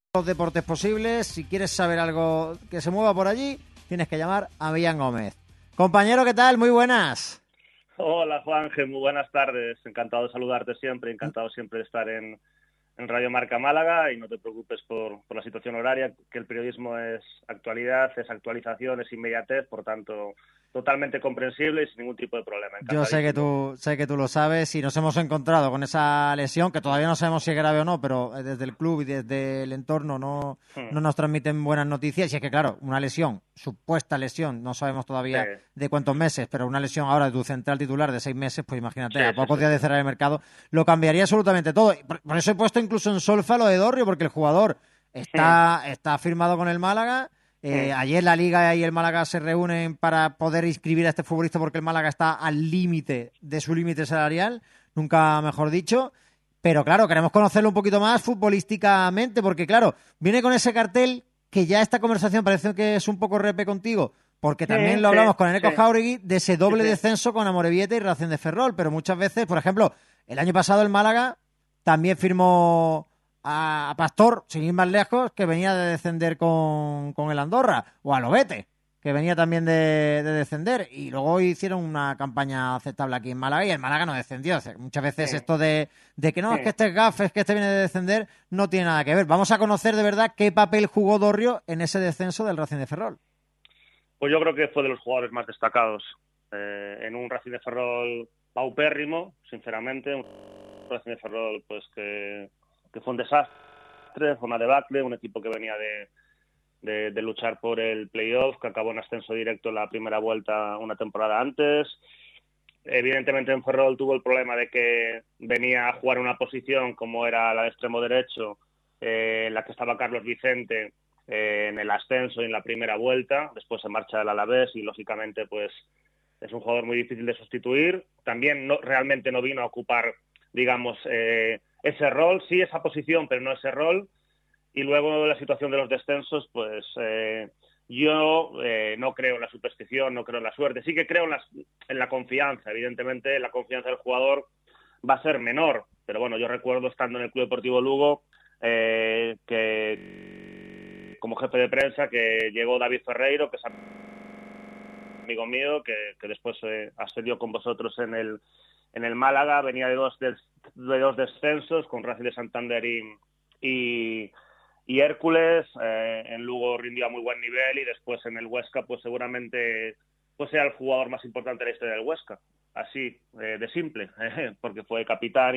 los deportes posibles. Si quieres saber algo que se mueva por allí, tienes que llamar a Millán Gómez. Compañero, ¿qué tal? Muy buenas. Hola, Juanje, muy buenas tardes. Encantado de saludarte siempre, encantado siempre de estar en Radio Marca Málaga, y no te preocupes por la situación horaria, que el periodismo es actualidad, es actualización, es inmediatez, por tanto, totalmente comprensible y sin ningún tipo de problema. Yo sé que tú lo sabes, y nos hemos encontrado con esa lesión, que todavía no sabemos si es grave o no, pero desde el club y desde el entorno no nos transmiten buenas noticias. Y es que, claro, una lesión, supuesta lesión, no sabemos todavía de cuántos meses, pero una lesión ahora de tu central titular de 6 meses, pues imagínate, a pocos días de cerrar el mercado, lo cambiaría absolutamente todo. Por eso he puesto incluso en solfa lo de Dorrio, porque el jugador está firmado con el Málaga. Ayer la Liga y el Málaga se reúnen para poder inscribir a este futbolista, porque el Málaga está al límite de su límite salarial, nunca mejor dicho. Pero claro, queremos conocerlo un poquito más futbolísticamente, porque claro, viene con ese cartel que ya esta conversación parece que es un poco repe contigo, porque también lo hablamos con Eneco Jauregui de ese doble descenso con Amorebieta y Racing de Ferrol. Pero muchas veces, por ejemplo, el año pasado el Málaga también firmó a Pastor, sin ir más lejos, que venía de descender con el Andorra, o a Lobete, que venía también de descender, y luego hicieron una campaña aceptable aquí en Málaga y el Málaga no descendió. O sea, muchas veces esto de que no, es que este es gaf, es que este viene de descender, no tiene nada que ver. Vamos a conocer de verdad qué papel jugó Dorrio en ese descenso del Racing de Ferrol. Pues yo creo que fue de los jugadores más destacados en un Racing de Ferrol paupérrimo, sinceramente, un Racing de Ferrol pues que fue un desastre, fue una debacle, un equipo que venía de luchar por el playoff, que acabó en ascenso directo en la primera vuelta una temporada antes. Evidentemente en Ferrol tuvo el problema de que venía a jugar una posición como era la de extremo derecho, en la que estaba Carlos Vicente en el ascenso y en la primera vuelta. Después se marcha el Alavés y lógicamente pues es un jugador muy difícil de sustituir. También realmente no vino a ocupar, digamos, ese rol, sí esa posición, pero no ese rol. Y luego la situación de los descensos, pues yo no creo en la superstición, no creo en la suerte. Sí que creo en la confianza. Evidentemente la confianza del jugador va a ser menor, pero bueno, yo recuerdo estando en el Club Deportivo Lugo que como jefe de prensa que llegó David Ferreiro, que es amigo mío, que después ascendió con vosotros en el Málaga, venía de dos descensos con Racing de Santander y Hércules. En Lugo rindió a muy buen nivel y después en el Huesca pues seguramente pues sea el jugador más importante de la historia del Huesca, así de simple, porque fue capitán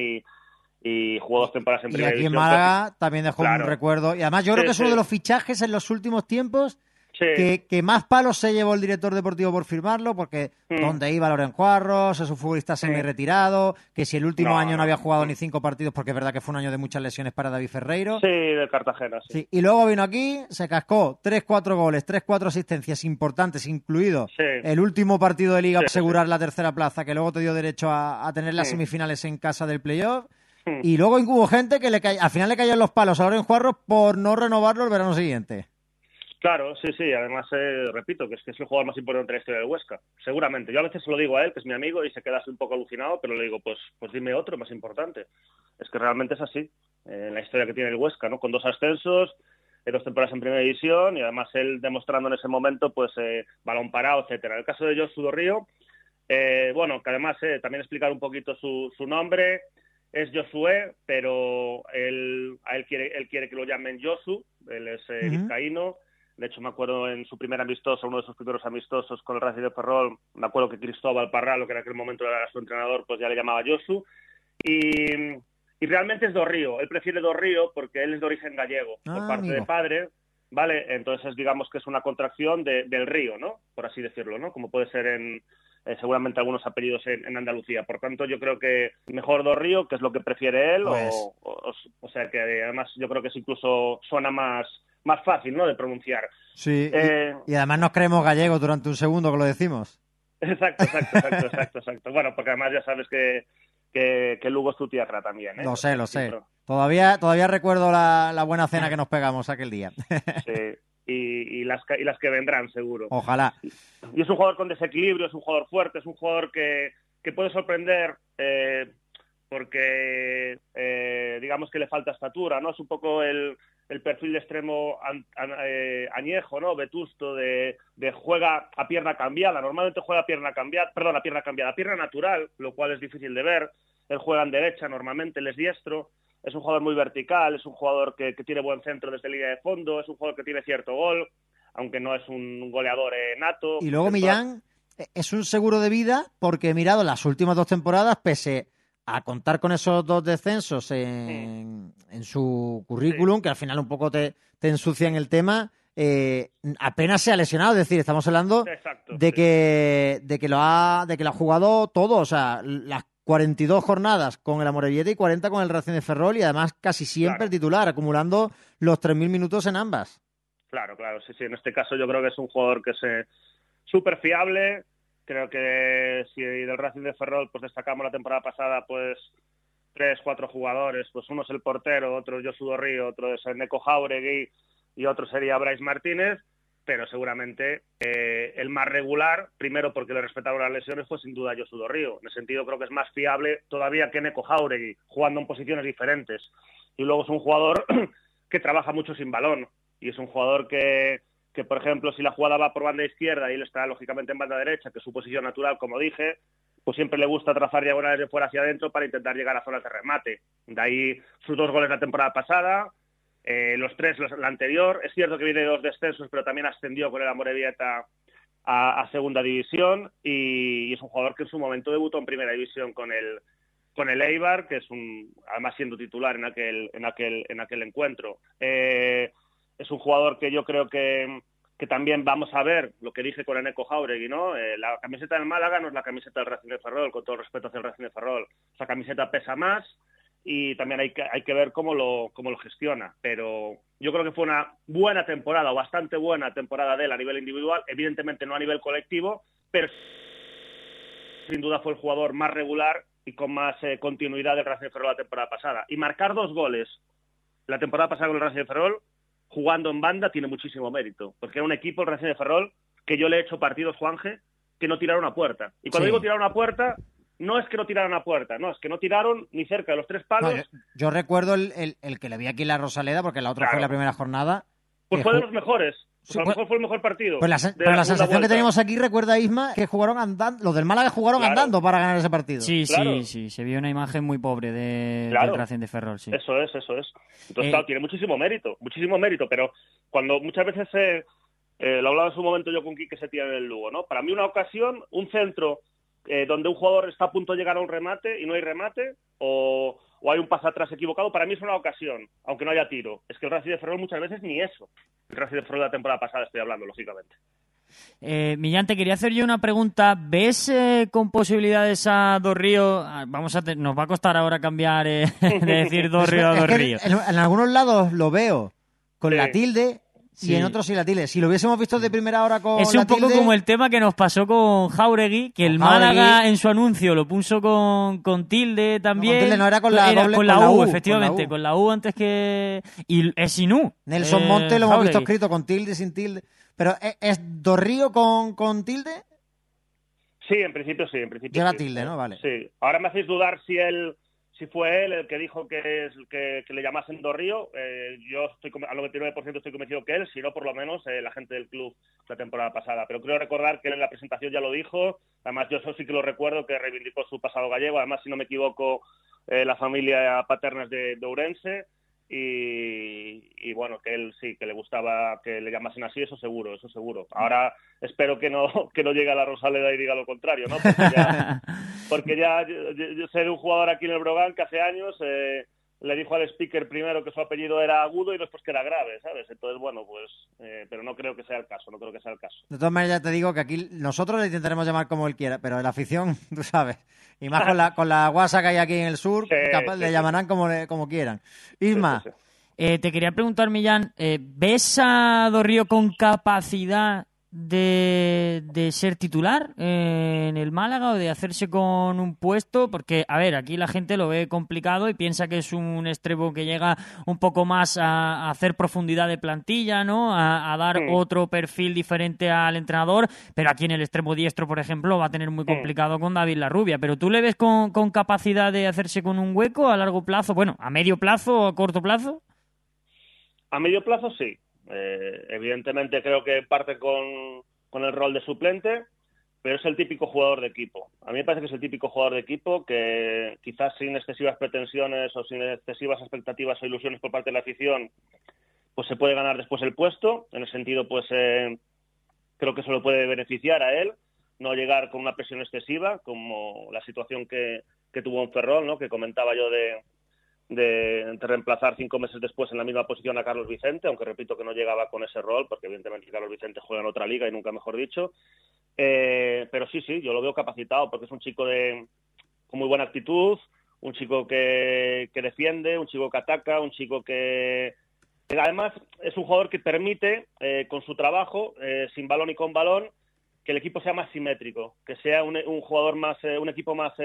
y jugó 2 temporadas en primera división. Y aquí en Málaga también dejó un recuerdo, y además yo creo que es uno de los fichajes en los últimos tiempos que más palos se llevó el director deportivo por firmarlo, porque donde iba Loren Juarros, es un futbolista semi-retirado, que si el último año no había jugado ni 5 partidos, porque es verdad que fue un año de muchas lesiones para David Ferreiro. Sí, de Cartagena, sí. Y luego vino aquí, se cascó 3-4 goles, 3-4 asistencias importantes, incluido el último partido de Liga para asegurar la tercera plaza, que luego te dio derecho a tener las semifinales en casa del playoff. Y luego hubo gente que al final le cayeron los palos a Loren Juarros por no renovarlo el verano siguiente. Claro, sí, además repito que es el jugador más importante de la historia del Huesca, seguramente. Yo a veces se lo digo a él, que es mi amigo, y se queda así un poco alucinado, pero le digo, pues dime otro más importante. Es que realmente es así, en la historia que tiene el Huesca, ¿no? Con 2 ascensos, 2 temporadas en primera división, y además él demostrando en ese momento pues balón parado, etcétera. En el caso de Josu Dorrio, bueno, que además también explicar un poquito su nombre. Es Josué, pero él quiere que lo llamen Josu. Él es vizcaíno. De hecho, me acuerdo en su primer amistoso, uno de sus primeros amistosos con el Racing de Ferrol, me acuerdo que Cristóbal Parralo, que en aquel momento era su entrenador, pues ya le llamaba Josu. Y realmente es Dorrio. Él prefiere Dorrio porque él es de origen gallego, por parte de padre, ¿vale? Entonces, digamos que es una contracción del río, ¿no? Por así decirlo, ¿no? Como puede ser seguramente algunos apellidos en Andalucía. Por tanto, yo creo que mejor Dorrio, que es lo que prefiere él, pues. o sea que además yo creo que es incluso suena más fácil, ¿no?, de pronunciar. Sí, y además nos creemos gallegos durante un segundo que lo decimos. Exacto. Bueno, porque además ya sabes que Lugo es tu tierra también, ¿eh? Lo sé. Todavía recuerdo la buena cena que nos pegamos aquel día. Sí. Y las que vendrán, seguro. Ojalá. Y es un jugador con desequilibrio, es un jugador fuerte, es un jugador que puede sorprender porque digamos que le falta estatura, ¿no? Es un poco el perfil de extremo añejo, ¿no? Vetusto, de juega a pierna cambiada. Normalmente juega a pierna natural, lo cual es difícil de ver. Él juega en derecha normalmente, él es diestro. Es un jugador muy vertical, es un jugador que tiene buen centro desde línea de fondo, es un jugador que tiene cierto gol, aunque no es un goleador nato. Y luego Millán es un seguro de vida porque, mirado las últimas 2 temporadas, pese a contar con esos 2 descensos en su currículum, que al final un poco te ensucian el tema, apenas se ha lesionado. Es decir, estamos hablando de que lo ha jugado todo, o sea, las 42 jornadas con el Amorebieta y 40 con el Racing de Ferrol, y además casi siempre titular, acumulando los 3.000 minutos en ambas. Claro, sí. En este caso yo creo que es un jugador que es súper fiable. Creo que si del Racing de Ferrol pues destacamos la temporada pasada pues 3, 4 jugadores, pues uno es el portero, otro es Josu Dorrío, otro es Neko Jauregui y otro sería Brais Martínez, pero seguramente el más regular, primero porque le respetaron las lesiones, fue sin duda Josu Dorrío. En ese sentido creo que es más fiable todavía que Neko Jauregui, jugando en posiciones diferentes. Y luego es un jugador que trabaja mucho sin balón, y es un jugador que por ejemplo, si la jugada va por banda izquierda y él está lógicamente en banda derecha, que es su posición natural, como dije, pues siempre le gusta trazar diagonales de fuera hacia adentro para intentar llegar a zonas de remate. De ahí sus 2 goles la temporada pasada, los 3 la anterior. Es cierto que viene de 2 descensos, pero también ascendió con el Amorebieta a segunda división, y es un jugador que en su momento debutó en primera división con el Eibar, que es además siendo titular en aquel encuentro. Es un jugador que yo creo que también vamos a ver lo que dije con Neko Jauregui, ¿no? La camiseta del Málaga no es la camiseta del Racing de Ferrol, con todo el respeto hacia el Racing de Ferrol. Esa camiseta pesa más y también hay que ver cómo lo gestiona. Pero yo creo que fue una buena temporada, o bastante buena temporada de él a nivel individual, evidentemente no a nivel colectivo, pero sin duda fue el jugador más regular y con más continuidad del Racing de Ferrol la temporada pasada. Y marcar 2 goles la temporada pasada con el Racing de Ferrol, jugando en banda, tiene muchísimo mérito, porque era un equipo, el Racing de Ferrol, que yo le he hecho partidos, Juanje, que no tiraron a puerta. Y cuando digo tiraron a puerta, no es que no tiraron a puerta, no, es que no tiraron ni cerca de los 3 palos. No, yo recuerdo el que le vi aquí en la Rosaleda, porque la otra fue la primera jornada. Pues fue de los mejores. Pues a lo mejor fue el mejor partido. Pues pero la sensación que teníamos aquí, recuerda Isma, que jugaron andando, los del Málaga jugaron andando para ganar ese partido. Sí, se vio una imagen muy pobre del Racing de Ferrol, sí. Eso es. Entonces, claro, tiene muchísimo mérito, pero cuando muchas veces lo hablaba en su momento yo con Quique Setién en el Lugo, ¿no? Para mí una ocasión, un centro donde un jugador está a punto de llegar a un remate y no hay remate, o hay un pase atrás equivocado, para mí es una ocasión, aunque no haya tiro. Es que el Racing de Ferrol muchas veces ni eso. El Racing de Ferrol de la temporada pasada estoy hablando, lógicamente. Millán, te quería hacer yo una pregunta. ¿Ves con posibilidades a Dorrío? Nos va a costar ahora cambiar de decir Dorrío a Dorrío. En algunos lados lo veo con la tilde. Y en otros sí la tilde. Si lo hubiésemos visto de primera hora con la tilde... Es un poco como el tema que nos pasó con Jauregui, que el Málaga en su anuncio lo puso con tilde también. No, con tilde no, era con la U, U, efectivamente. Con la U antes que... Y es sin U. Nelson Monte lo hemos visto escrito con tilde, sin tilde. ¿Pero es Dorrío con tilde? Sí, en principio sí. Lleva tilde, ¿no? Vale. Sí. Ahora me hacéis dudar si fue él el que dijo que le llamasen Dorrío. Yo estoy al 99% estoy convencido que él, si no por lo menos la gente del club la temporada pasada. Pero creo recordar que él en la presentación ya lo dijo. Además yo eso sí que lo recuerdo, que reivindicó su pasado gallego. Además, si no me equivoco, la familia paterna es de Ourense. Y bueno, que él sí, que le gustaba que le llamasen así, eso seguro. Ahora espero que no llegue a la Rosaleda y diga lo contrario, ¿no? Porque ya yo sé de un jugador aquí en el Brogan que hace años le dijo al speaker primero que su apellido era agudo y después que era grave, ¿sabes? Entonces, bueno, pues... pero no creo que sea el caso, De todas maneras, ya te digo que aquí nosotros le intentaremos llamar como él quiera, pero la afición, tú sabes, y más con la guasa que hay aquí en el sur, le llamarán como quieran. Isma. Sí. Te quería preguntar, Millán, ¿ves a Dorrío con capacidad de ser titular en el Málaga o de hacerse con un puesto? Porque, a ver, aquí la gente lo ve complicado y piensa que es un extremo que llega un poco más a hacer profundidad de plantilla, ¿no? A dar otro perfil diferente al entrenador, pero aquí en el extremo diestro, por ejemplo, va a tener muy complicado con David Larrubia. ¿Pero tú le ves con capacidad de hacerse con un hueco a largo plazo? Bueno, ¿a medio plazo o a corto plazo? A medio plazo sí. Evidentemente creo que parte con el rol de suplente, pero es el típico jugador de equipo. A mí me parece que es el típico jugador de equipo que quizás sin excesivas pretensiones o sin excesivas expectativas o ilusiones por parte de la afición, pues se puede ganar después el puesto. En ese sentido, pues creo que eso lo puede beneficiar a él, no llegar con una presión excesiva, como la situación que tuvo en Ferrol, ¿no? Que comentaba yo de reemplazar 5 meses después en la misma posición a Carlos Vicente, aunque repito que no llegaba con ese rol, porque evidentemente Carlos Vicente juega en otra liga y nunca mejor dicho. Pero sí, yo lo veo capacitado, porque es un chico con muy buena actitud, un chico que defiende, un chico que ataca, un chico que además es un jugador que permite, con su trabajo, sin balón y con balón, que el equipo sea más simétrico, que sea un jugador más, un equipo más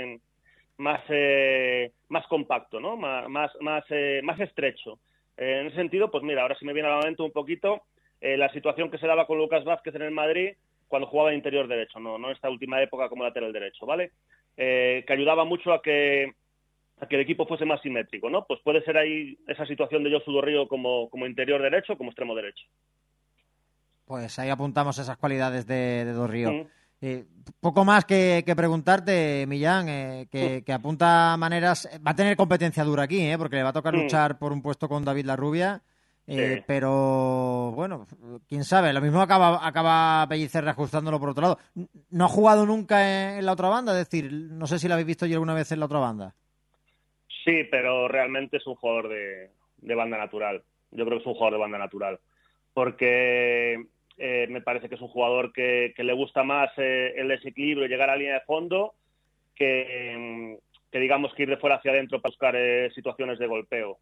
compacto, ¿no? Más estrecho. En ese sentido, pues mira, ahora sí me viene a la mente un poquito la situación que se daba con Lucas Vázquez en el Madrid cuando jugaba de interior derecho, no en esta última época como lateral derecho, ¿vale? Que ayudaba mucho a que el equipo fuese más simétrico, ¿no? Pues puede ser ahí esa situación de Josu Dorrío como interior derecho, como extremo derecho. Pues ahí apuntamos esas cualidades de Dorrío. Poco más que preguntarte, Millán, que apunta maneras. Va a tener competencia dura aquí, porque le va a tocar luchar por un puesto con David Larrubia. Sí. Pero bueno, quién sabe, lo mismo acaba Pellicer reajustándolo por otro lado. No ha jugado nunca en la otra banda, es decir, no sé si lo habéis visto yo alguna vez en la otra banda. Sí, pero realmente es un jugador de banda natural. Yo creo que es un jugador de banda natural, porque me parece que es un jugador que le gusta más el desequilibrio, llegar a la línea de fondo, que digamos que ir de fuera hacia adentro para buscar situaciones de golpeo.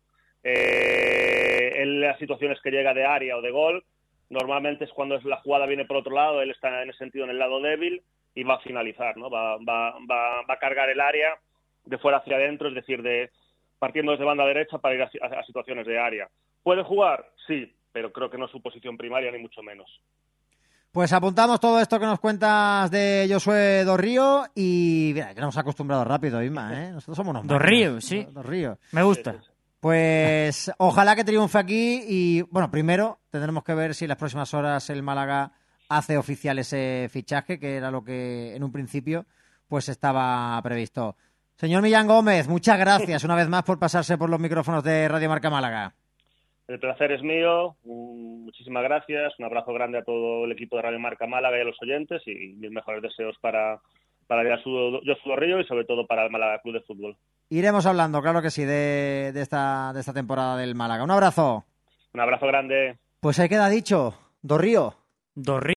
En las situaciones que llega de área o de gol, normalmente es cuando la jugada viene por otro lado, él está en ese sentido en el lado débil y va a finalizar, ¿no? Va a cargar el área de fuera hacia adentro, es decir, partiendo desde banda derecha para ir a situaciones de área. ¿Puede jugar? Sí, pero creo que no es su posición primaria, ni mucho menos. Pues apuntamos todo esto que nos cuentas de Josué Dorrío y mira, que nos hemos acostumbrado rápido, Isma, ¿eh? Nosotros somos unos Dorrío, sí. Dorrío. Me gusta. Sí. Pues ojalá que triunfe aquí y, bueno, primero tendremos que ver si en las próximas horas el Málaga hace oficial ese fichaje, que era lo que en un principio pues estaba previsto. Señor Millán Gómez, muchas gracias una vez más por pasarse por los micrófonos de Radio Marca Málaga. El placer es mío, muchísimas gracias, un abrazo grande a todo el equipo de Radio Marca Málaga y a los oyentes y mis mejores deseos para Josu Dorrío y sobre todo para el Málaga Club de Fútbol. Iremos hablando, claro que sí, de esta temporada del Málaga. Un abrazo. Un abrazo grande. Pues ahí queda dicho, Dorrío.